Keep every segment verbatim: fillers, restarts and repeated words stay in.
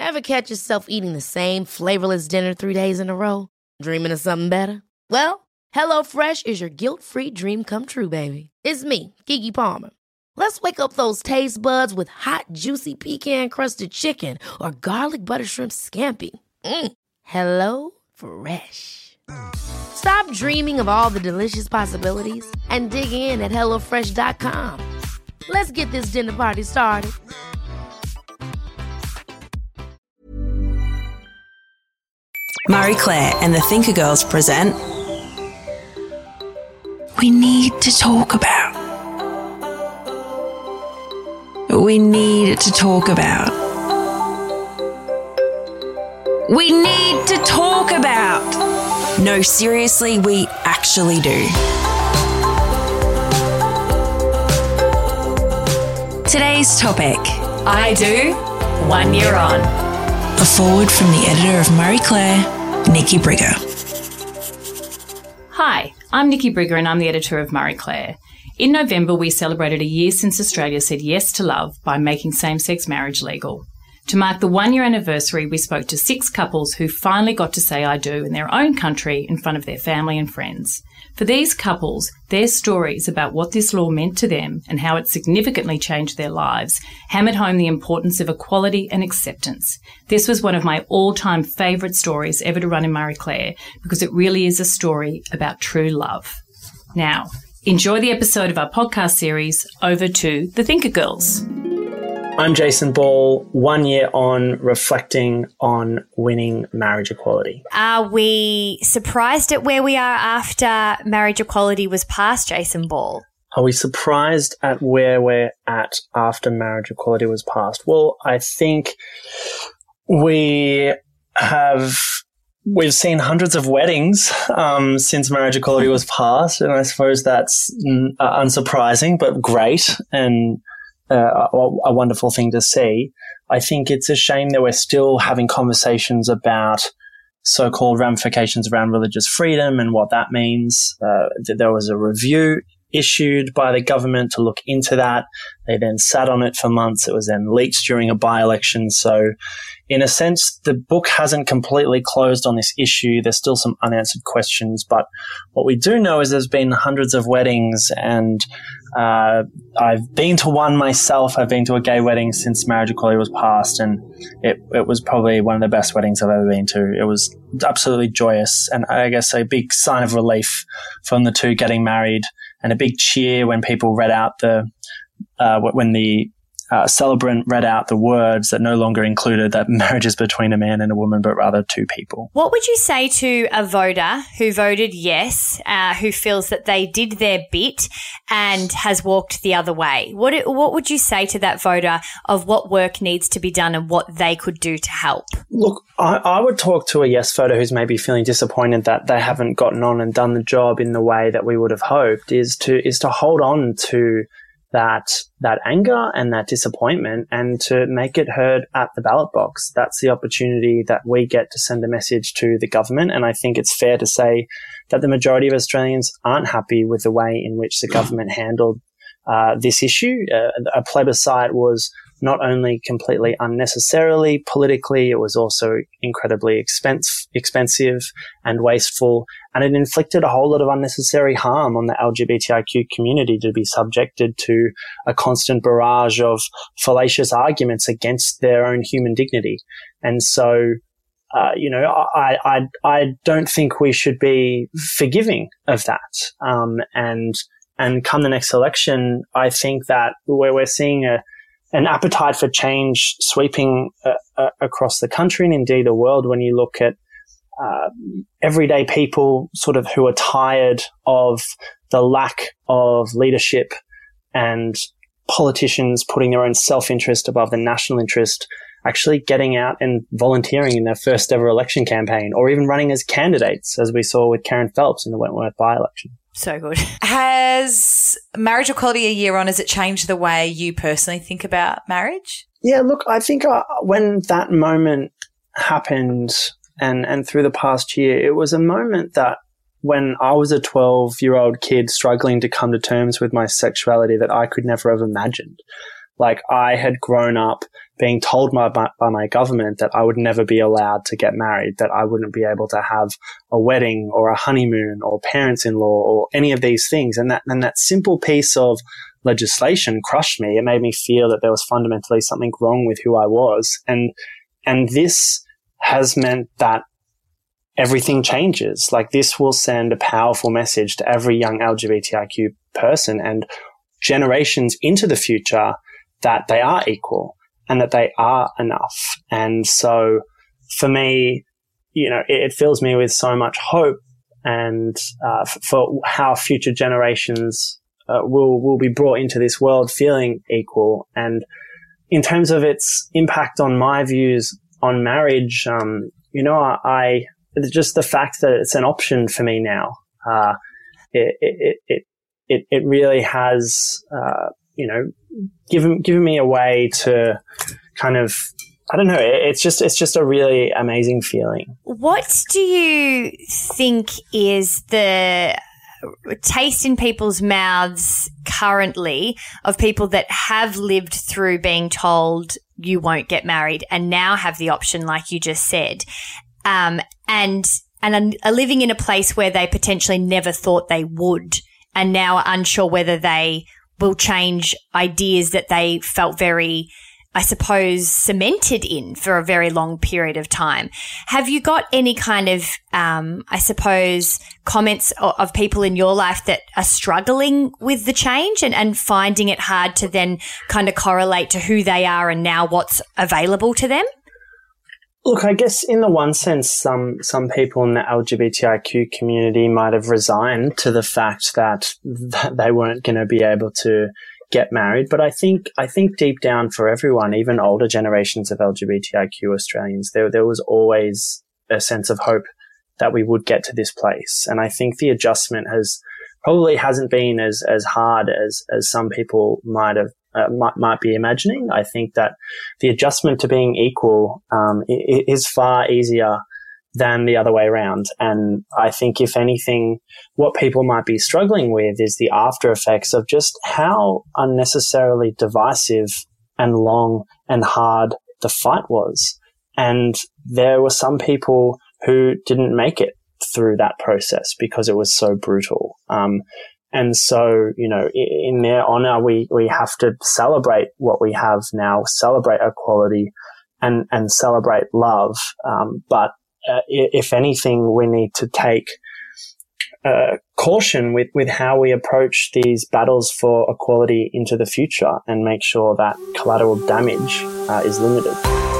Ever catch yourself eating the same flavorless dinner three days in a row? Dreaming of something better? Well, HelloFresh is your guilt-free dream come true, baby. It's me, Keke Palmer. Let's wake up those taste buds with hot, juicy pecan-crusted chicken or garlic butter shrimp scampi. Mm. Hello Fresh. Stop dreaming of all the delicious possibilities and dig in at hello fresh dot com. Let's get this dinner party started. Marie Claire and the Thinker Girls present We Need to Talk About. We need to talk about. We need to talk about. No, seriously, we actually do. Today's topic. I do, one year on. A forward from the editor of Marie Claire, Nikki Brigger. Hi, I'm Nikki Brigger and I'm the editor of Marie Claire. In November, we celebrated a year since Australia said yes to love by making same-sex marriage legal. To mark the one-year anniversary, we spoke to six couples who finally got to say I do in their own country in front of their family and friends. For these couples, their stories about what this law meant to them and how it significantly changed their lives hammered home the importance of equality and acceptance. This was one of my all-time favourite stories ever to run in Marie Claire because it really is a story about true love. Now, enjoy the episode of our podcast series, Over to the Thinker Girls. I'm Jason Ball, one year on, reflecting on winning marriage equality. Are we surprised at where we are after marriage equality was passed, Jason Ball? Are we surprised at where we're at after marriage equality was passed? Well, I think we have... We've seen hundreds of weddings um, since marriage equality was passed, and I suppose that's uh, unsurprising, but great and uh, a, a wonderful thing to see. I think it's a shame that we're still having conversations about so-called ramifications around religious freedom and what that means. Uh, there was a review issued by the government to look into that. They then sat on it for months. It was then leaked during a by-election. So in a sense, the book hasn't completely closed on this issue. There's still some unanswered questions. But what we do know is there's been hundreds of weddings, and uh, I've been to one myself. I've been to a gay wedding since marriage equality was passed, and it, it was probably one of the best weddings I've ever been to. It was absolutely joyous, and I guess a big sign of relief from the two getting married, and a big cheer when people read out the uh, when the Uh, celebrant read out the words that no longer included that marriage is between a man and a woman, but rather two people. What would you say to a voter who voted yes, uh, who feels that they did their bit and has walked the other way? What what would you say to that voter of what work needs to be done and what they could do to help? Look, I, I would talk to a yes voter who's maybe feeling disappointed that they haven't gotten on and done the job in the way that we would have hoped, is to is to hold on to that that anger and that disappointment and to make it heard at the ballot box. That's the opportunity that we get to send a message to the government. And I think it's fair to say that the majority of Australians aren't happy with the way in which the government handled uh, this issue. Uh, a plebiscite was not only completely unnecessarily politically, it was also incredibly expense, expensive and wasteful, and it inflicted a whole lot of unnecessary harm on the L G B T I Q community to be subjected to a constant barrage of fallacious arguments against their own human dignity. And so, uh, you know, I, I, I don't think we should be forgiving of that. Um, and, and come the next election, I think that where we're seeing a, an appetite for change sweeping uh, uh, across the country and indeed the world, when you look at uh, everyday people sort of who are tired of the lack of leadership and politicians putting their own self-interest above the national interest, actually getting out and volunteering in their first ever election campaign, or even running as candidates, as we saw with Karen Phelps in the Wentworth by-election. So good. Has marriage equality a year on, has it changed the way you personally think about marriage? Yeah, look, I think uh, when that moment happened and, and through the past year, it was a moment that when I was a twelve-year-old kid struggling to come to terms with my sexuality that I could never have imagined. Like, I had grown up being told by, by, by my government that I would never be allowed to get married, that I wouldn't be able to have a wedding or a honeymoon or parents-in-law or any of these things. And that, and that simple piece of legislation crushed me. It made me feel that there was fundamentally something wrong with who I was. And, and this has meant that everything changes. Like, this will send a powerful message to every young L G B T I Q person and generations into the future that they are equal and that they are enough. And so for me, you know, it, it fills me with so much hope and uh, f- for how future generations uh, will will be brought into this world feeling equal. And in terms of its impact on my views on marriage, um, you know, I, it's just the fact that it's an option for me now. Uh, it, it, it, it, it really has, uh, you know, given, given me a way to kind of, I don't know, it, it's just, it's just a really amazing feeling. What do you think is the taste in people's mouths currently of people that have lived through being told you won't get married and now have the option, like you just said, um, and and are living in a place where they potentially never thought they would and now are unsure whether they will change ideas that they felt very, I suppose, cemented in for a very long period of time. Have you got any kind of, um, I suppose, comments of, of people in your life that are struggling with the change and, and finding it hard to then kind of correlate to who they are and now what's available to them? Look, I guess in the one sense, some some people in the L G B T I Q community might have resigned to the fact that, that they weren't going to be able to get married. But I think I think deep down for everyone, even older generations of L G B T I Q Australians, there there was always a sense of hope that we would get to this place. And I think the adjustment has probably hasn't been as as hard as as some people might have. Uh, might, might be imagining. I think that the adjustment to being equal um, is far easier than the other way around. And I think, if anything, what people might be struggling with is the after effects of just how unnecessarily divisive and long and hard the fight was. And there were some people who didn't make it through that process because it was so brutal. Um, And so, you know, in their honor, we, we have to celebrate what we have now, celebrate equality and, and celebrate love. Um, but uh, if anything, we need to take uh, caution with, with how we approach these battles for equality into the future and make sure that collateral damage uh, is limited.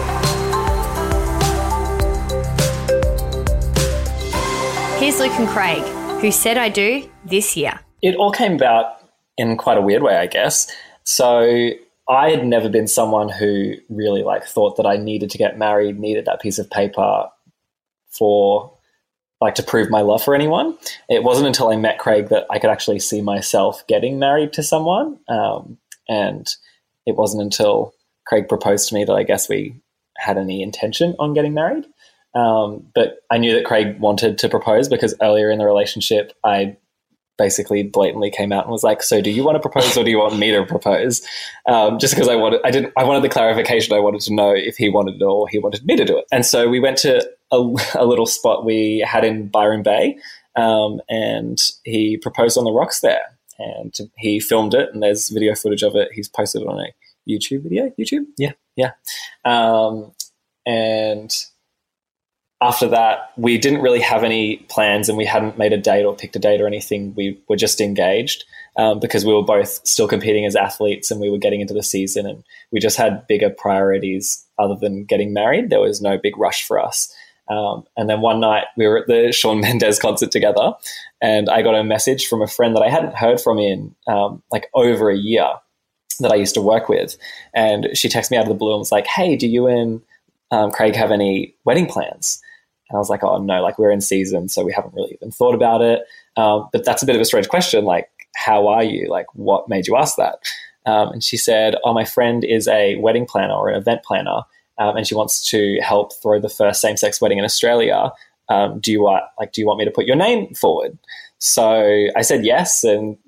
Here's Luke and Craig, who said I do this year. It all came about in quite a weird way, I guess. So I had never been someone who really like thought that I needed to get married, needed that piece of paper for like to prove my love for anyone. It wasn't until I met Craig that I could actually see myself getting married to someone. Um, and it wasn't until Craig proposed to me that I guess we had any intention on getting married. Um, but I knew that Craig wanted to propose because earlier in the relationship, I basically blatantly came out and was like, so do you want to propose or do you want me to propose? Um, just because I wanted, I didn't, I wanted the clarification. I wanted to know if he wanted it or he wanted me to do it. And so we went to a, a little spot we had in Byron Bay, um, and he proposed on the rocks there, and he filmed it, and there's video footage of it. He's posted it on a YouTube video. YouTube, yeah, yeah. Um, and after that, we didn't really have any plans and we hadn't made a date or picked a date or anything. We were just engaged um, because we were both still competing as athletes and we were getting into the season, and we just had bigger priorities other than getting married. There was no big rush for us. Um, and then one night we were at the Shawn Mendes concert together, and I got a message from a friend that I hadn't heard from in um, like over a year that I used to work with. And she texted me out of the blue and was like, hey, do you and um, Craig have any wedding plans? And I was like, oh, no, like we're in season, so we haven't really even thought about it. Um, but that's a bit of a strange question. Like, how are you? Like, what made you ask that? Um, and she said, oh, my friend is a wedding planner or an event planner, um, and she wants to help throw the first same-sex wedding in Australia. Um, do you want, like, do you want me to put your name forward? So I said yes, and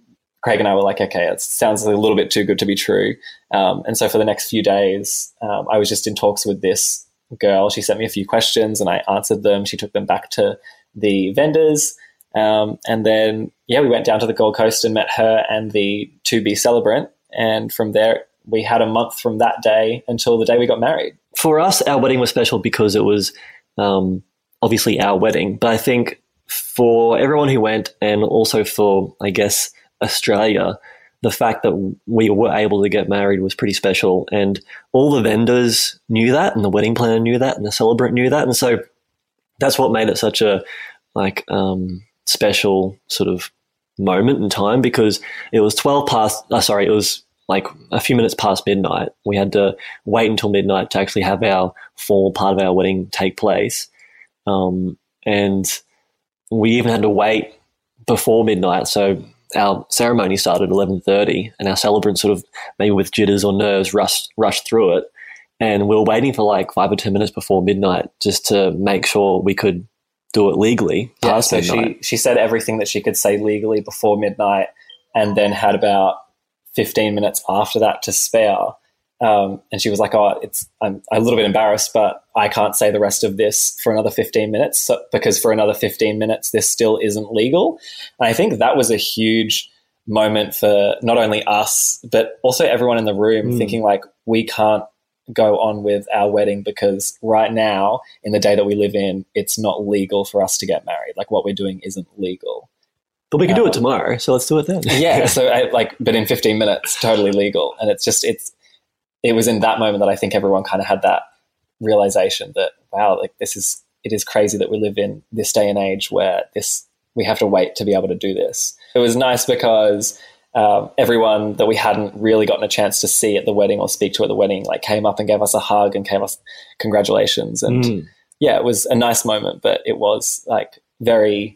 Craig and I were like, okay, it sounds a little bit too good to be true. Um, and so for the next few days, um, I was just in talks with this girl. She sent me a few questions and I answered them. She took them back to the vendors. Um, and then, yeah, we went down to the Gold Coast and met her and the to-be celebrant. And from there, we had a month from that day until the day we got married. For us, our wedding was special because it was um, obviously our wedding. But I think for everyone who went, and also for, I guess, Australia, the fact that we were able to get married was pretty special. And all the vendors knew that, and the wedding planner knew that, and the celebrant knew that. And so that's what made it such a like um, special sort of moment in time, because it was twelve past, uh, sorry, it was like a few minutes past midnight. We had to wait until midnight to actually have our formal part of our wedding take place. Um, and we even had to wait before midnight. So our ceremony started at eleven thirty, and our celebrant sort of maybe with jitters or nerves rushed, rushed through it. And we were waiting for like five or ten minutes before midnight just to make sure we could do it legally past yeah, so midnight. She, she said everything that she could say legally before midnight, and then had about fifteen minutes after that to spare. Um, and she was like, oh, it's, I'm a little bit embarrassed, but I can't say the rest of this for another fifteen minutes so, because for another fifteen minutes, this still isn't legal. And I think that was a huge moment for not only us, but also everyone in the room mm. thinking like, we can't go on with our wedding because right now, in the day that we live in, it's not legal for us to get married. Like what we're doing isn't legal. But we can um, do it tomorrow, so let's do it then. yeah, so I, like, but in fifteen minutes, totally legal. And it's just, it's, it was in that moment that I think everyone kind of had that realization that, wow, like this is, it is crazy that we live in this day and age where this, we have to wait to be able to do this. It was nice because um, everyone that we hadn't really gotten a chance to see at the wedding or speak to at the wedding, like came up and gave us a hug and gave us congratulations. And mm. yeah, it was a nice moment, but it was like very,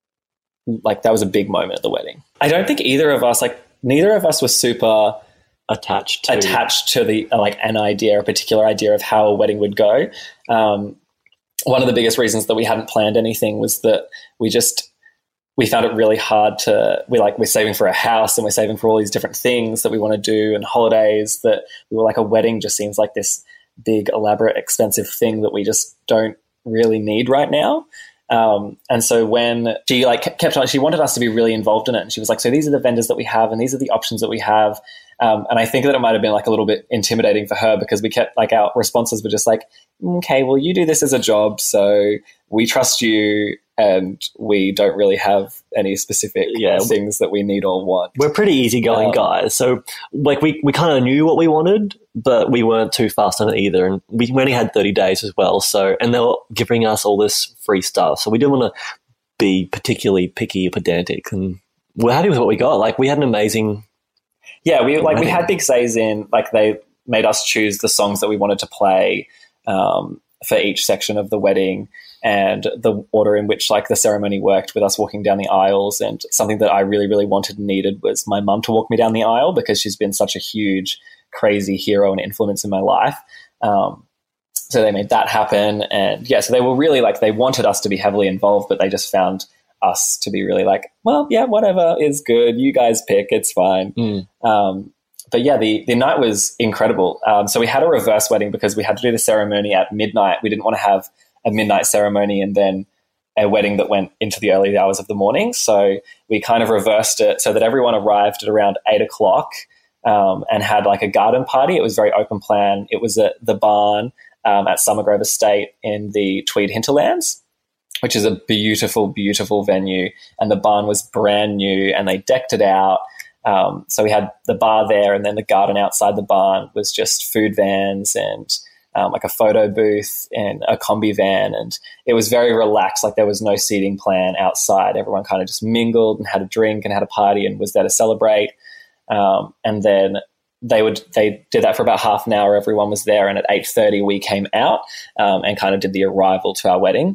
like that was a big moment at the wedding. I don't think either of us, like neither of us was super attached to attached to the like an idea, a particular idea of how a wedding would go. Um, one of the biggest reasons that we hadn't planned anything was that we just we found it really hard to we like we're saving for a house and we're saving for all these different things that we want to do and holidays, that we were like, a wedding just seems like this big, elaborate, expensive thing that we just don't really need right now. Um, and so when she like kept on, she wanted us to be really involved in it. And she was like, so these are the vendors that we have and these are the options that we have. Um, and I think that it might have been like a little bit intimidating for her because we kept like our responses were just like, okay, well, you do this as a job, so we trust you and we don't really have any specific yeah. things that we need or want. We're pretty easygoing um, guys. So like we, we kind of knew what we wanted, but we weren't too fast on it either. And we only had thirty days as well. So, and they were giving us all this free stuff. So we didn't want to be particularly picky or pedantic, and we're happy with what we got. Like we had an amazing Yeah, we like we had big says in, like they made us choose the songs that we wanted to play um, for each section of the wedding and the order in which like the ceremony worked with us walking down the aisles. And something that I really, really wanted and needed was my mum to walk me down the aisle because she's been such a huge, crazy hero and influence in my life. Um, so they made that happen. And yeah, so they were really like, they wanted us to be heavily involved, but they just found us to be really like, well, yeah, whatever is good. You guys pick, it's fine. Mm. Um, but yeah, the, the night was incredible. Um, so we had a reverse wedding because we had to do the ceremony at midnight. We didn't want to have a midnight ceremony and then a wedding that went into the early hours of the morning. So we kind of reversed it so that everyone arrived at around eight o'clock um, and had like a garden party. It was very open plan. It was at the barn um, at Summergrove Estate in the Tweed Hinterlands, which is a beautiful, beautiful venue. And the barn was brand new and they decked it out. Um, so we had the bar there, and then the garden outside the barn was just food vans and um, like a photo booth and a combi van. And it was very relaxed. Like there was no seating plan outside. Everyone kind of just mingled and had a drink and had a party and was there to celebrate. Um, and then they would they did that for about half an hour. Everyone was there. And at eight thirty, we came out um, and kind of did the arrival to our wedding.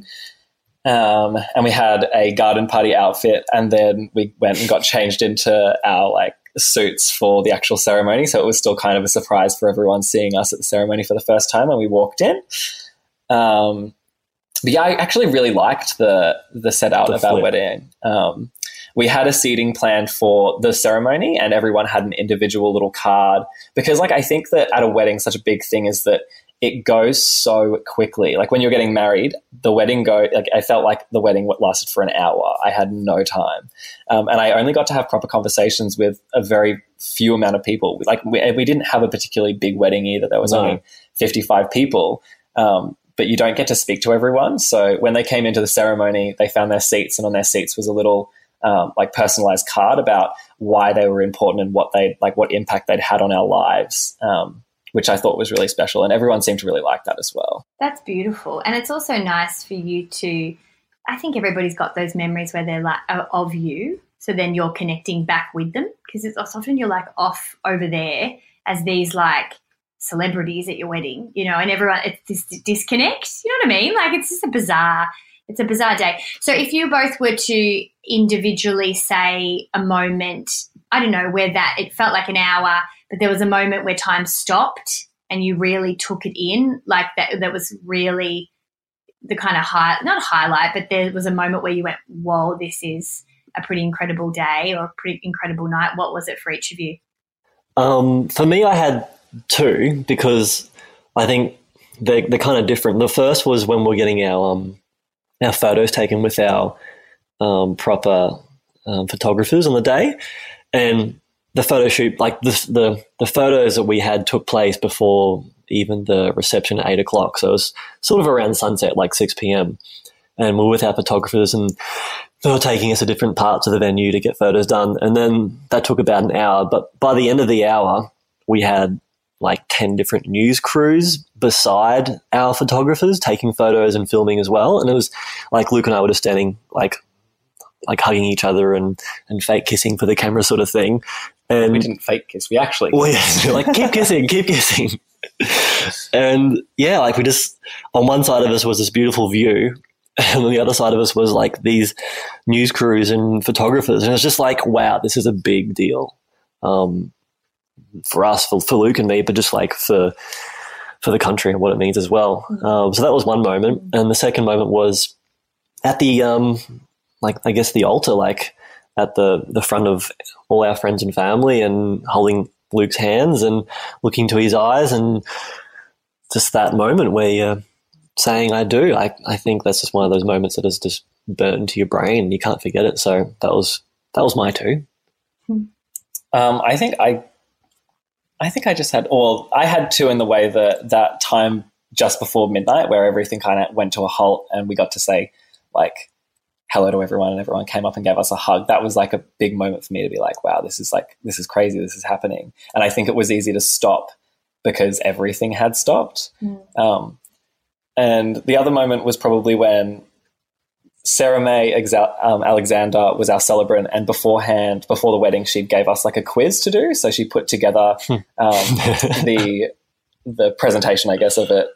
Um, and we had a garden party outfit, and then we went and got changed into our like suits for the actual ceremony. So it was still kind of a surprise for everyone seeing us at the ceremony for the first time when we walked in. Um, but yeah, I actually really liked the the set out The of our flip. wedding. Um, we had a seating planned for the ceremony, and everyone had an individual little card, because like I think that at a wedding, such a big thing is that it goes so quickly. Like when you're getting married, the wedding go like I felt like the wedding lasted for an hour. I had no time, um, and I only got to have proper conversations with a very few amount of people. Like we, we didn't have a particularly big wedding either. There was No. only fifty-five people, um, but you don't get to speak to everyone. So when they came into the ceremony, they found their seats, and on their seats was a little um, like personalized card about why they were important and what they like, what impact they'd had on our lives. Um, which I thought was really special, and everyone seemed to really like that as well. That's beautiful. And it's also nice for you to, I think everybody's got those memories where they're like uh, of you, so then you're connecting back with them, because it's often you're like off over there as these like celebrities at your wedding, you know, and everyone, it's this disconnect, you know what I mean? Like it's just a bizarre, it's a bizarre day. So if you both were to individually say a moment, I don't know, where that it felt like an hour, but there was a moment where time stopped and you really took it in, like that that was really the kind of high, not highlight, but there was a moment where you went, whoa, this is a pretty incredible day or a pretty incredible night. What was it for each of you? Um, for me, I had two, because I think they're, they're kind of different. The first was when we're getting our um, our photos taken with our um, proper um, photographers on the day, and the photo shoot, like the, the the photos that we had took place before even the reception at eight o'clock. So it was sort of around sunset, like six p.m. And we were with our photographers, and they were taking us to different parts of the venue to get photos done. And then that took about an hour. But by the end of the hour, we had like ten different news crews beside our photographers taking photos and filming as well. And it was like Luke and I were just standing like like hugging each other and, and fake kissing for the camera sort of thing. And We didn't fake kiss. We actually well, yeah, like keep kissing, keep kissing. And yeah, like we just, on one side of us was this beautiful view, and on the other side of us was like these news crews and photographers. And it was just like, wow, this is a big deal um, for us, for, for Luke and me, but just like for for the country and what it means as well. Um, so that was one moment. And the second moment was at the, um, like I guess the altar, like at the, the front of all our friends and family, and holding Luke's hands and looking to his eyes, and just that moment where you're saying I do. I, I think that's just one of those moments that is just burnt into your brain and you can't forget it. So that was that was my two. Um, I think I, I think I just had, well, I had two in the way that that time just before midnight where everything kind of went to a halt and we got to say like hello to everyone, and everyone came up and gave us a hug. That was like a big moment for me to be like, wow, this is like, this is crazy. This is happening. And I think it was easy to stop because everything had stopped. Mm. Um, and the other moment was probably when Sarah May Exa- um, Alexander was our celebrant, and beforehand, before the wedding, she gave us like a quiz to do. So she put together um, the the presentation, I guess, of it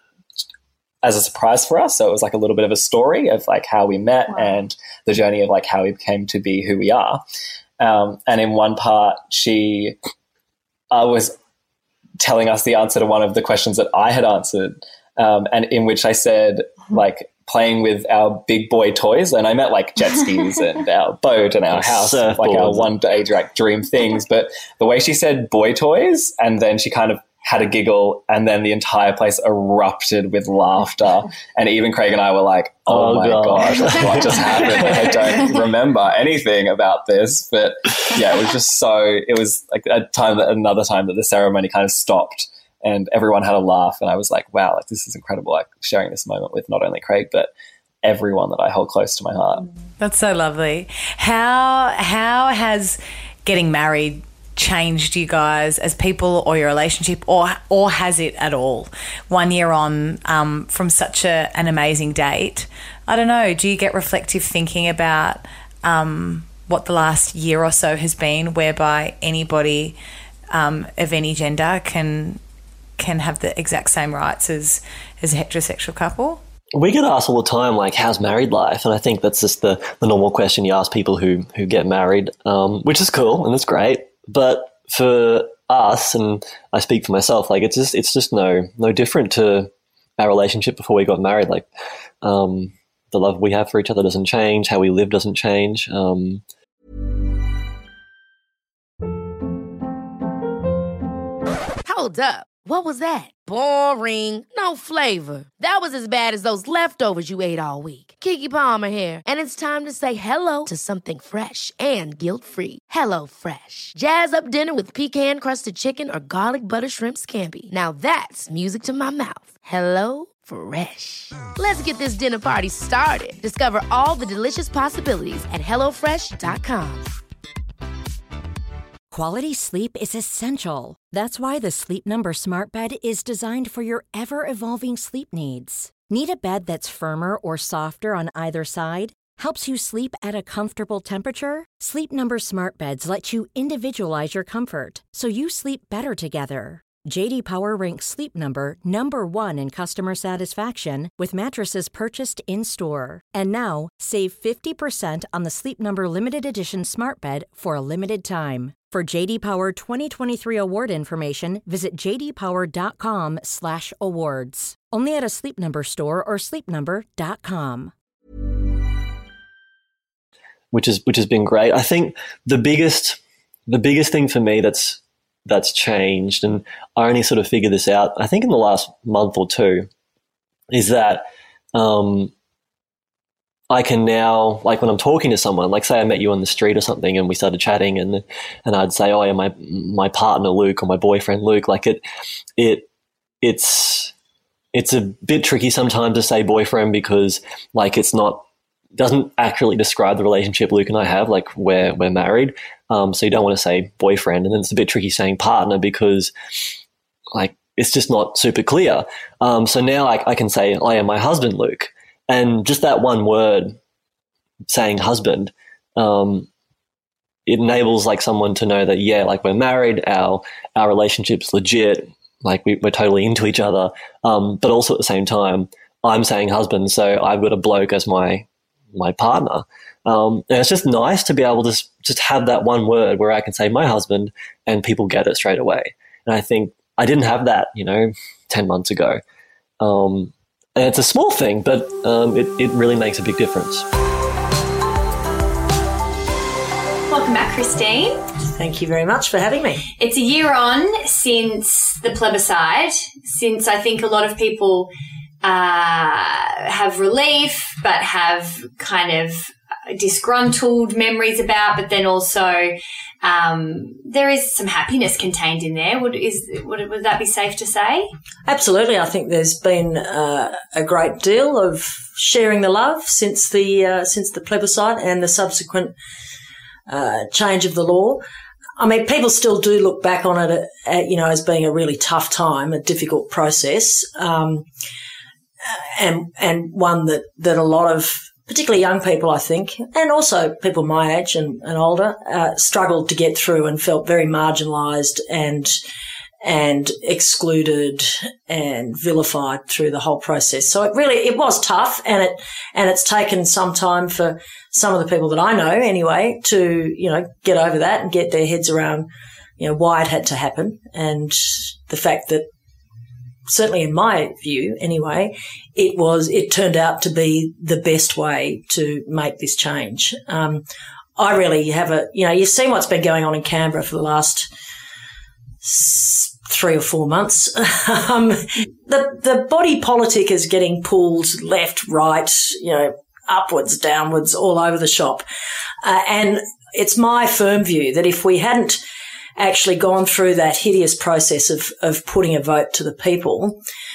as a surprise for us. So it was like a little bit of a story of like how we met wow. and the journey of like how we came to be who we are. Um, and in one part, she uh, was telling us the answer to one of the questions that I had answered, um, and in which I said like playing with our big boy toys, and I meant like jet skis and our boat and our house, like our one day like dream things. But the way she said boy toys, and then she kind of had a giggle, and then the entire place erupted with laughter. And even Craig and I were like, oh, oh my God. gosh, what just happened? I don't remember anything about this. But yeah, it was just so, it was like a time that another time that the ceremony kind of stopped and everyone had a laugh. And I was like, wow, like this is incredible, like sharing this moment with not only Craig, but everyone that I hold close to my heart. That's so lovely. How, how has getting married changed you guys as people or your relationship, or or has it at all? One year on um, from such a, an amazing date, I don't know, do you get reflective thinking about um, what the last year or so has been, whereby anybody um, of any gender can can have the exact same rights as, as a heterosexual couple? We get asked all the time, like, how's married life? And I think that's just the, the normal question you ask people who, who get married, um, which is cool and it's great. But for us, and I speak for myself, like it's just it's just no no different to our relationship before we got married. Like um, the love we have for each other doesn't change. How we live doesn't change. Um, Hold up. What was that? Boring. No flavor. That was as bad as those leftovers you ate all week. Keke Palmer here, and it's time to say hello to something fresh and guilt-free. Hello Fresh. Jazz up dinner with pecan-crusted chicken or garlic butter shrimp scampi. Now that's music to my mouth. Hello Fresh. Let's get this dinner party started. Discover all the delicious possibilities at hello fresh dot com. Quality sleep is essential. That's why the Sleep Number Smart Bed is designed for your ever-evolving sleep needs. Need a bed that's firmer or softer on either side? Helps you sleep at a comfortable temperature? Sleep Number Smart Beds let you individualize your comfort, so you sleep better together. J D Power ranks Sleep Number number one in customer satisfaction with mattresses purchased in-store. And now, save fifty percent on the Sleep Number Limited Edition Smart Bed for a limited time. For J D Power twenty twenty-three award information, visit j d power dot com slash awards. Only at a Sleep Number store or sleep number dot com. which is which has been great. I think the biggest the biggest thing for me that's that's changed, and I only sort of figured this out, I think in the last month or two, is that um, I can now, like when I'm talking to someone, like say I met you on the street or something and we started chatting, and and I'd say, oh yeah, my my partner Luke or my boyfriend Luke, like it it it's it's a bit tricky sometimes to say boyfriend because like it's not doesn't accurately describe the relationship Luke and I have, like we're we're married. Um, so you don't want to say boyfriend, and then it's a bit tricky saying partner because like it's just not super clear. Um, so now I, I can say I am my husband Luke. And just that one word, saying husband, um, it enables like someone to know that, yeah, like we're married, our our relationship's legit, like we, we're totally into each other. Um, but also at the same time, I'm saying husband, so I've got a bloke as my my partner. Um, and it's just nice to be able to just have that one word where I can say my husband and people get it straight away. And I think I didn't have that, you know, ten months ago. Um, And it's a small thing, but um, it, it really makes a big difference. Welcome back, Christine. Thank you very much for having me. It's a year on since the plebiscite, since I think a lot of people uh, have relief but have kind of disgruntled memories about, but then also um, there is some happiness contained in there. Would is would, would that be safe to say? Absolutely. I think there's been uh, a great deal of sharing the love since the uh, since the plebiscite and the subsequent uh, change of the law. I mean, people still do look back on it, uh, you know, as being a really tough time, a difficult process, um, and and one that that a lot of particularly young people, I think, and also people my age and, and older, uh, struggled to get through and felt very marginalised and and excluded and vilified through the whole process. So it really it was tough, and it and it's taken some time for some of the people that I know anyway to, you know, get over that and get their heads around, you know, why it had to happen, and the fact that, certainly in my view anyway, it was, it turned out to be the best way to make this change. Um, I really have a, you know, you've seen what's been going on in Canberra for the last s- three or four months. um, the, the body politic is getting pulled left, right, you know, upwards, downwards, all over the shop. Uh, and it's my firm view that if we hadn't actually gone through that hideous process of, of putting a vote to the people,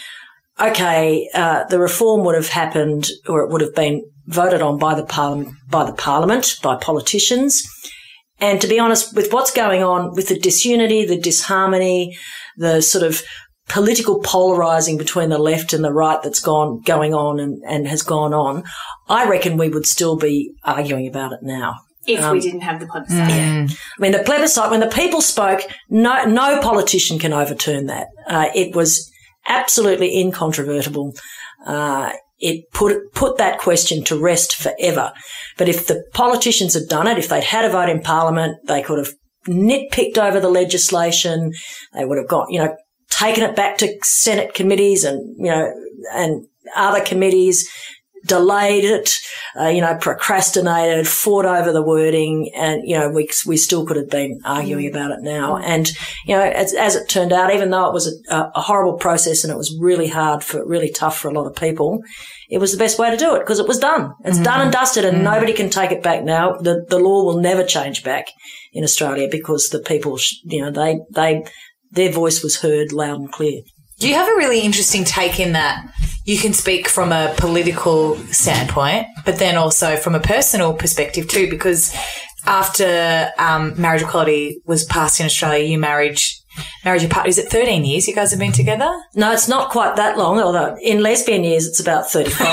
okay, uh, the reform would have happened, or it would have been voted on by the parliament, by the parliament, by politicians. And to be honest, with what's going on, with the disunity, the disharmony, the sort of political polarising between the left and the right that's gone going on and, and has gone on, I reckon we would still be arguing about it now. If um, we didn't have the plebiscite. Yeah. I mean, the plebiscite, when the people spoke, no no politician can overturn that. Uh, it was absolutely incontrovertible. Uh, it put put that question to rest forever. But if the politicians had done it, if they'd had a vote in Parliament, they could have nitpicked over the legislation. They would have got, you know, taken it back to Senate committees and, you know, and other committees, delayed it, uh, you know, procrastinated, fought over the wording, and, you know, we we still could have been arguing about it now. And, you know, as, as it turned out, even though it was a, a horrible process and it was really hard for, really tough for a lot of people, it was the best way to do it because it was done. It's mm. done and dusted, and mm. nobody can take it back now. The the law will never change back in Australia because the people, you know, they they their voice was heard loud and clear. Do you have a really interesting take in that you can speak from a political standpoint, but then also from a personal perspective too? Because after um, marriage equality was passed in Australia, you married. Married your partner, is it thirteen years you guys have been together? No, it's not quite that long, although in lesbian years it's about thirty-five.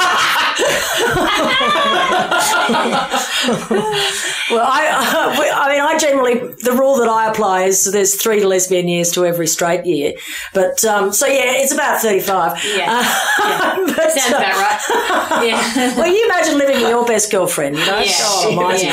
Well, I, I, I mean, I generally, the rule that I apply is there's three lesbian years to every straight year. But, um, so yeah, it's about thirty-five. Yeah. Uh, yeah. But, sounds uh, about right. Yeah. Well, you imagine living with your best girlfriend, you know? Yeah. Oh, amazing.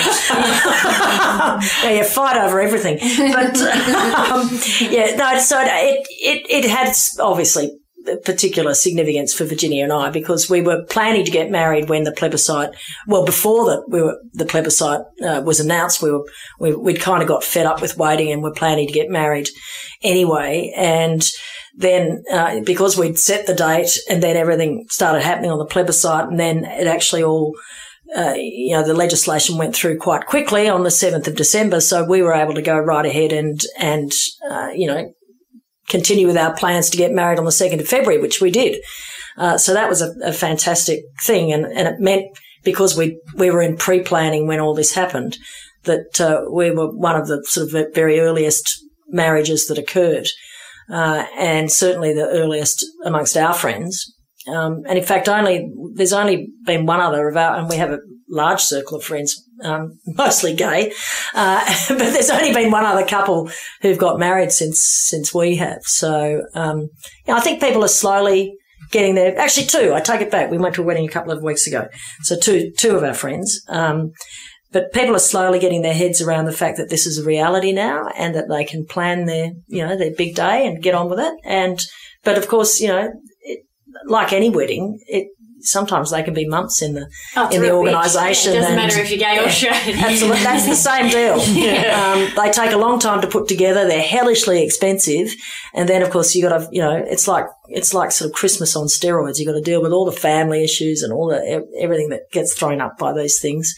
Yeah. Yeah, you fight over everything. But, um, yeah, no, so it, it, it had obviously particular significance for Virginia and I because we were planning to get married when the plebiscite, well, before the, we were, the plebiscite uh, was announced, we were, we, we'd kind of got fed up with waiting and were planning to get married anyway. And then, uh, because we'd set the date and then everything started happening on the plebiscite and then it actually all, uh, you know, the legislation went through quite quickly on the seventh of December. So we were able to go right ahead and, and, uh, you know, continue with our plans to get married on the second of February, which we did. Uh, so that was a, a fantastic thing. And, and it meant because we, we were in pre-planning when all this happened that, uh, we were one of the sort of very earliest marriages that occurred. Uh, and certainly the earliest amongst our friends. Um, and in fact, only, there's only been one other of our, and we have a large circle of friends, um, mostly gay, uh, but there's only been one other couple who've got married since, since we have. So, um, you know, I think people are slowly getting there. Actually, two, I take it back. We went to a wedding a couple of weeks ago. So two, two of our friends, um, but people are slowly getting their heads around the fact that this is a reality now and that they can plan their, you know, their big day and get on with it. And, but of course, you know, it, like any wedding, it, sometimes they can be months in the oh, in the organisation. It doesn't and, matter if you're gay or straight. Absolutely, that's the same deal. Yeah. Um, they take a long time to put together. They're hellishly expensive, and then of course you got to, you know, it's like it's like sort of Christmas on steroids. You got to deal with all the family issues and all the everything that gets thrown up by these things.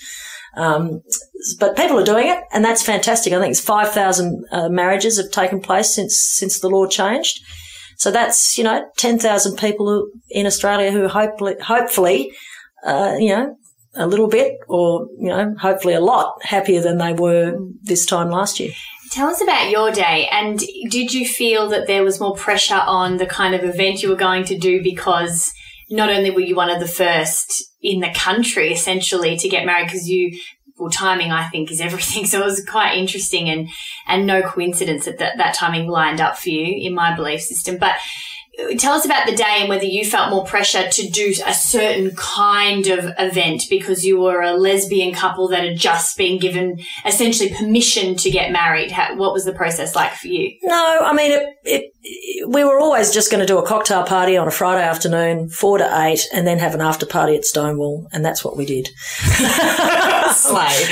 Um, but people are doing it, and that's fantastic. I think it's five thousand uh, marriages have taken place since since the law changed. So that's, you know, ten thousand people who, in Australia who hopefully, hopefully, uh, you know, a little bit or, you know, hopefully a lot happier than they were this time last year. Tell us about your day, and did you feel that there was more pressure on the kind of event you were going to do because not only were you one of the first in the country essentially to get married because you well, timing, I think, is everything. So it was quite interesting and, and no coincidence that that, that timing lined up for you in my belief system. But tell us about the day and whether you felt more pressure to do a certain kind of event because you were a lesbian couple that had just been given essentially permission to get married. How, what was the process like for you? No, I mean, it, it, it, we were always just going to do a cocktail party on a Friday afternoon, four to eight, and then have an after party at Stonewall, and that's what we did. Slay.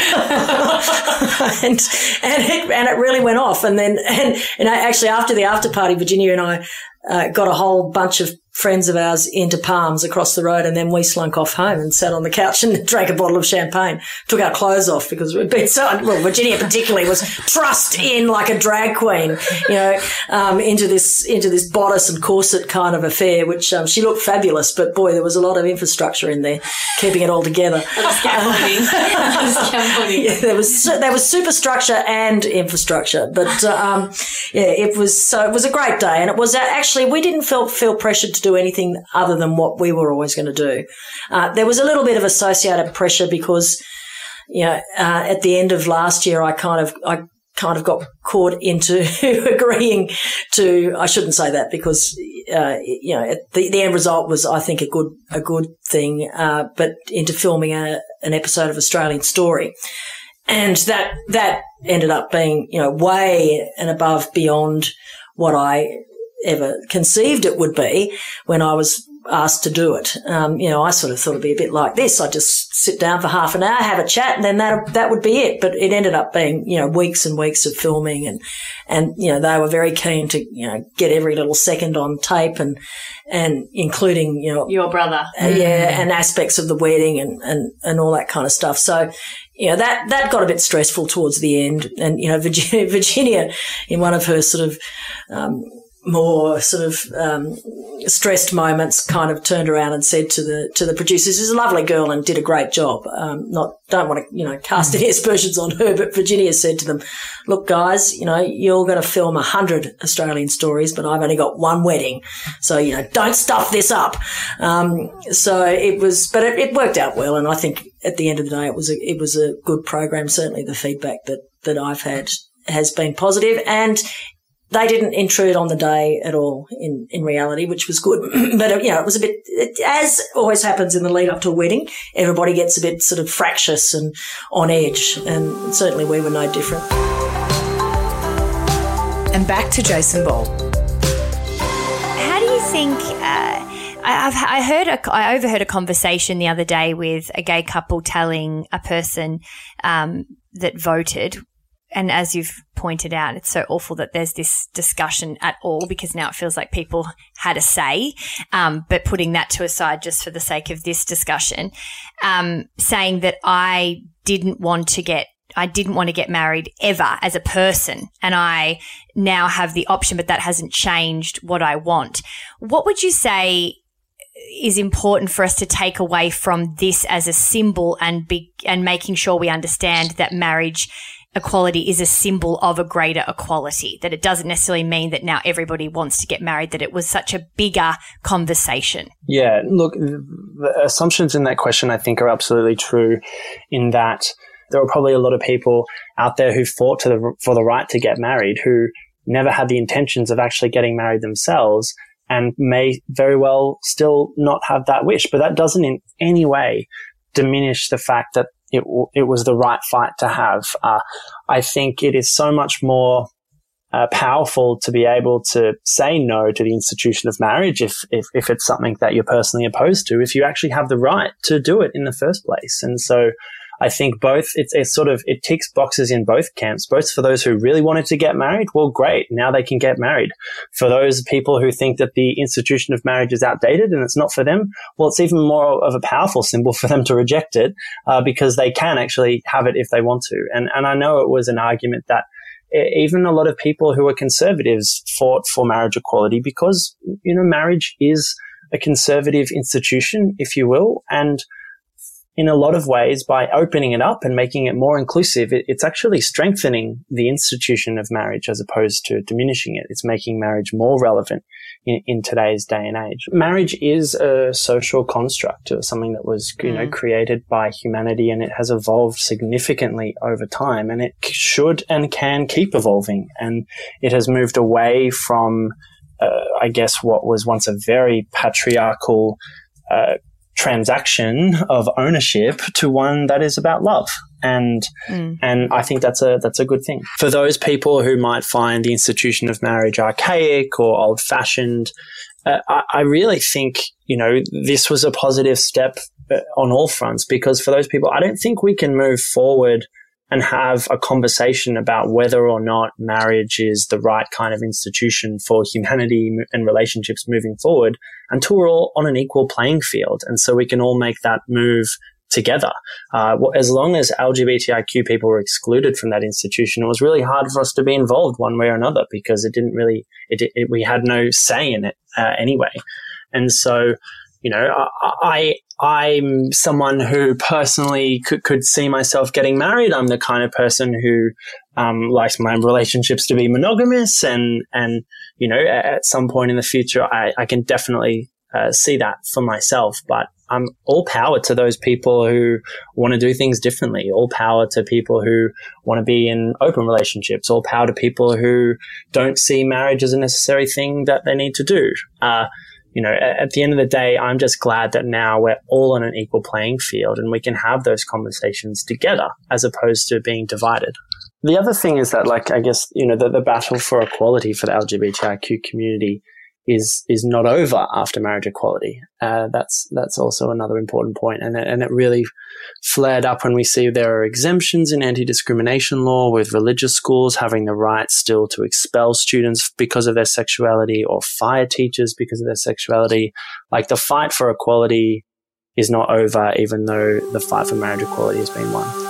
and and it, and it really went off. And then, and, and actually after the after party, Virginia and I uh, got a whole bunch of friends of ours into Palms across the road, and then we slunk off home and sat on the couch and drank a bottle of champagne, took our clothes off because we'd been so, well, Virginia particularly was trussed in like a drag queen, you know, um, into this, into this bodice and corset kind of affair, which, um, she looked fabulous, but boy, there was a lot of infrastructure in there keeping it all together. Scaffolding. Scaffolding. Yeah, there was, there was superstructure and infrastructure, but, uh, um, yeah, it was, so it was a great day, and it was actually, we didn't feel, feel pressured to do anything other than what we were always going to do. Uh, there was a little bit of associated pressure because, you know, uh, at the end of last year, I kind of, I kind of got caught into agreeing to, I shouldn't say that because, uh, you know, the, the end result was, I think, a good, a good thing, uh, but into filming a, an episode of Australian Story. And that, that ended up being, you know, way and above beyond what I ever conceived it would be when I was asked to do it. Um, you know, I sort of thought it'd be a bit like this. I'd just sit down for half an hour, have a chat, and then that that would be it. But it ended up being, you know, weeks and weeks of filming, and and you know they were very keen to, you know, get every little second on tape, and and including, you know, your brother, uh, yeah, and aspects of the wedding and and and all that kind of stuff. So, you know, that, that got a bit stressful towards the end. And, you know, Virginia, Virginia in one of her sort of, um, more sort of, um, stressed moments kind of turned around and said to the, to the producers, she's a lovely girl and did a great job. Um, not, don't want to, you know, cast any aspersions on her, but Virginia said to them, look, guys, you know, you're going to film a hundred Australian stories, but I've only got one wedding. So, you know, don't stuff this up. Um, so it was, but it, it worked out well. And I think at the end of the day, it was a, it was a good program. Certainly the feedback that, that I've had has been positive, and they didn't intrude on the day at all in, in reality, which was good. But, you know, it was a bit, it, as always happens in the lead up to a wedding, everybody gets a bit sort of fractious and on edge. And certainly we were no different. And back to Jason Ball. How do you think, uh, I, I've, I heard, a, I overheard a conversation the other day with a gay couple telling a person um, that voted. And as you've pointed out, it's so awful that there's this discussion at all, because now it feels like people had a say. Um, but putting that to aside just for the sake of this discussion, um, saying that I didn't want to get I didn't want to get married ever as a person, and I now have the option, but that hasn't changed what I want. What would you say is important for us to take away from this as a symbol, and be, and making sure we understand that marriage equality is a symbol of a greater equality, that it doesn't necessarily mean that now everybody wants to get married, that it was such a bigger conversation? Yeah, look, the assumptions in that question I think are absolutely true, in that there were probably a lot of people out there who fought to the, for the right to get married, who never had the intentions of actually getting married themselves, and may very well still not have that wish. But that doesn't in any way diminish the fact that it it was the right fight to have. Uh, I think it is so much more uh, powerful to be able to say no to the institution of marriage if, if if it's something that you're personally opposed to, if you actually have the right to do it in the first place. And so I think both, it's, it's sort of, it ticks boxes in both camps, both for those who really wanted to get married. Well, great. Now they can get married. For those people who think that the institution of marriage is outdated and it's not for them, well, it's even more of a powerful symbol for them to reject it, uh, because they can actually have it if they want to. And, and I know it was an argument that even a lot of people who are conservatives fought for marriage equality, because, you know, marriage is a conservative institution, if you will, and in a lot of ways, by opening it up and making it more inclusive, it, it's actually strengthening the institution of marriage as opposed to diminishing it. It's making marriage more relevant in, in today's day and age. Marriage is a social construct, or something that was, you mm. know, created by humanity, and it has evolved significantly over time, and it should and can keep evolving. And it has moved away from, uh, I guess, what was once a very patriarchal, uh, transaction of ownership to one that is about love. And mm. and I think that's a that's a good thing. For those people who might find the institution of marriage archaic or old-fashioned, uh, I, I really think, you know, this was a positive step on all fronts, because for those people, I don't think we can move forward and have a conversation about whether or not marriage is the right kind of institution for humanity and relationships moving forward until we're all on an equal playing field. And so we can all make that move together. Uh, as long as L G B T I Q people were excluded from that institution, it was really hard for us to be involved one way or another, because it didn't really, it, it, we had no say in it uh, anyway. And so, you know, I, I'm someone who personally could, could see myself getting married. I'm the kind of person who um, likes my relationships to be monogamous, and, and you know, at some point in the future, I, I can definitely uh, see that for myself. But I'm all power to those people who want to do things differently. All power to people who want to be in open relationships. All power to people who don't see marriage as a necessary thing that they need to do. Uh, You know, at the end of the day, I'm just glad that now we're all on an equal playing field and we can have those conversations together as opposed to being divided. The other thing is that, like, I guess, you know, the, the battle for equality for the L G B T I Q community is is not over after marriage equality. Uh, that's that's also another important point, and it, and it really flared up when we see there are exemptions in anti-discrimination law, with religious schools having the right still to expel students because of their sexuality or fire teachers because of their sexuality. Like, the fight for equality is not over, even though the fight for marriage equality has been won.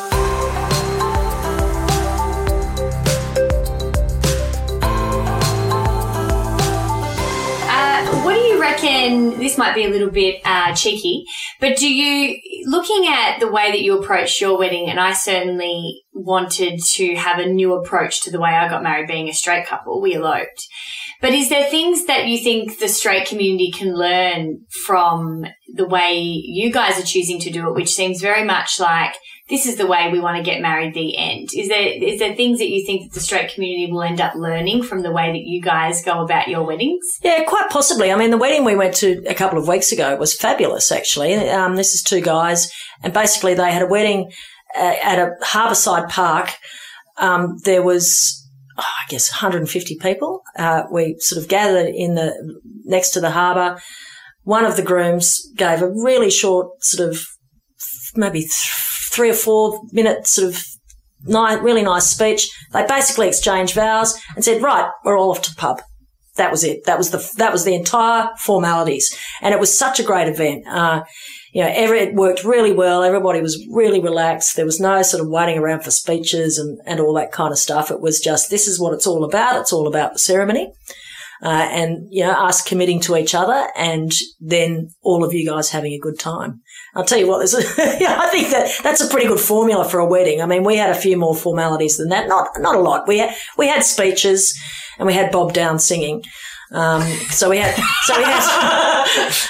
Reckon this might be a little bit uh, cheeky, but do you, looking at the way that you approached your wedding, and I certainly wanted to have a new approach to the way I got married, being a straight couple, we eloped. But is there things that you think the straight community can learn from the way you guys are choosing to do it, which seems very much like this is the way we want to get married, the end? Is there is there things that you think that the straight community will end up learning from the way that you guys go about your weddings? Yeah, quite possibly. I mean, the wedding we went to a couple of weeks ago was fabulous, actually. Um, this is two guys, and basically they had a wedding uh, at a harbourside park. Um, there was, oh, I guess, one hundred fifty people. Uh, we sort of gathered in the next to the harbour. One of the grooms gave a really short, sort of maybe th- three or four minute sort of nice, really nice speech. They basically exchanged vows and said, right, we're all off to the pub. That was it. That was the, that was the entire formalities. And it was such a great event. Uh, you know, every, it worked really well. Everybody was really relaxed. There was no sort of waiting around for speeches and, and all that kind of stuff. It was just, this is what it's all about. It's all about the ceremony. Uh, and, you know, us committing to each other, and then all of you guys having a good time. I'll tell you what, there's a, yeah, I think that that's a pretty good formula for a wedding. I mean, we had a few more formalities than that. Not, not a lot. We had, we had speeches and we had Bob Down singing. Um, so we had, so we had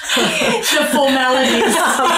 the formalities.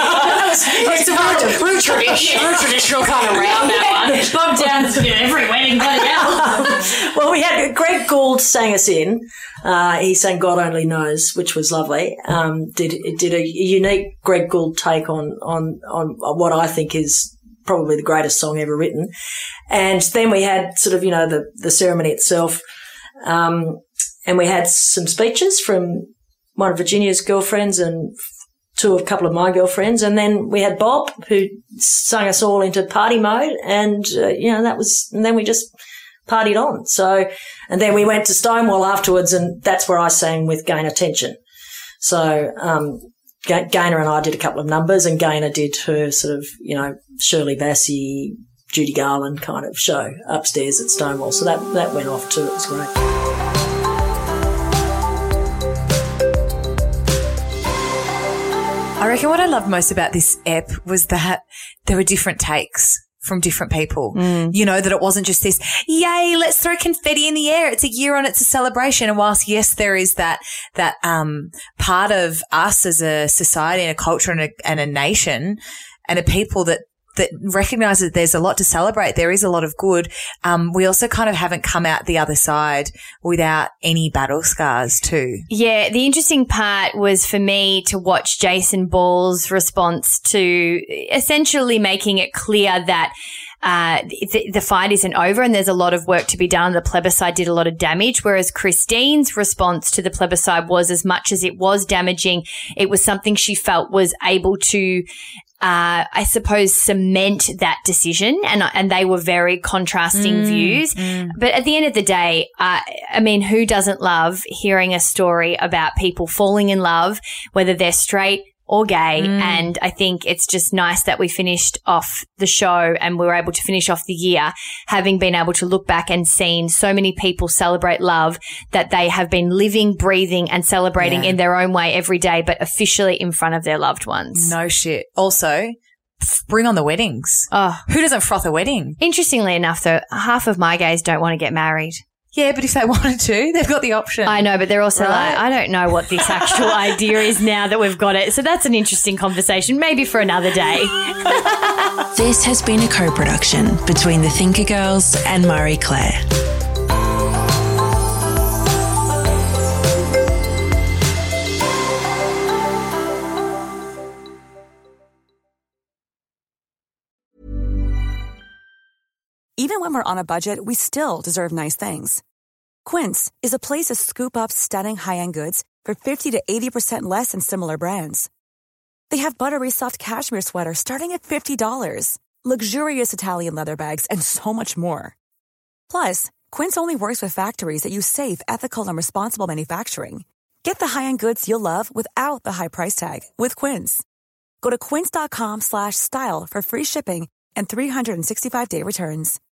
It's a real, real, tradition, real traditional kind of round, that one. Bob Down's at every wedding, bloody hell. Well, we had Greg Gould sang us in. Uh, he sang God Only Knows, which was lovely. Um, did, did a unique Greg Gould take on, on, on what I think is probably the greatest song ever written. And then we had sort of, you know, the, the ceremony itself. Um, and we had some speeches from one of Virginia's girlfriends and two of a couple of my girlfriends. And then we had Bob, who sung us all into party mode. And, uh, you know, that was, and then we just partied on. So, and then we went to Stonewall afterwards, and that's where I sang with Gaynor Tension. So, um, G- Gaynor and I did a couple of numbers, and Gaynor did her sort of, you know, Shirley Bassey, Judy Garland kind of show upstairs at Stonewall. So that, that went off too. It was great. I reckon what I loved most about this ep was that there were different takes from different people. Mm. You know, that it wasn't just this, yay, let's throw confetti in the air. It's a year on, it's a celebration. And whilst, yes, there is that, that, um, part of us as a society and a culture and a, and a nation and a people that, that recognize that there's a lot to celebrate. There is a lot of good. Um, we also kind of haven't come out the other side without any battle scars too. Yeah. The interesting part was for me to watch Jason Ball's response to essentially making it clear that Uh, the, the fight isn't over and there's a lot of work to be done. The plebiscite did a lot of damage, whereas Christine's response to the plebiscite was, as much as it was damaging, it was something she felt was able to, uh, I suppose, cement that decision. And, and they were very contrasting mm, views. Mm. But at the end of the day, uh, I mean, who doesn't love hearing a story about people falling in love, whether they're straight or gay. Mm. And I think it's just nice that we finished off the show and we were able to finish off the year having been able to look back and seen so many people celebrate love that they have been living, breathing and celebrating yeah. in their own way every day, but officially in front of their loved ones. No shit. Also, bring on the weddings. Oh, who doesn't froth a wedding? Interestingly enough, though, half of my gays don't want to get married. Yeah, but if they wanted to, they've got the option. I know, but they're also right? like, I don't know what this actual idea is now that we've got it. So that's an interesting conversation, maybe for another day. This has been a co-production between the Thinker Girls and Marie Claire. Even when we're on a budget, we still deserve nice things. Quince is a place to scoop up stunning high-end goods for fifty to eighty percent less than similar brands. They have buttery soft cashmere sweaters starting at fifty dollars, luxurious Italian leather bags, and so much more. Plus, Quince only works with factories that use safe, ethical, and responsible manufacturing. Get the high-end goods you'll love without the high price tag with Quince. Go to quince.com slash style for free shipping and three sixty-five day returns.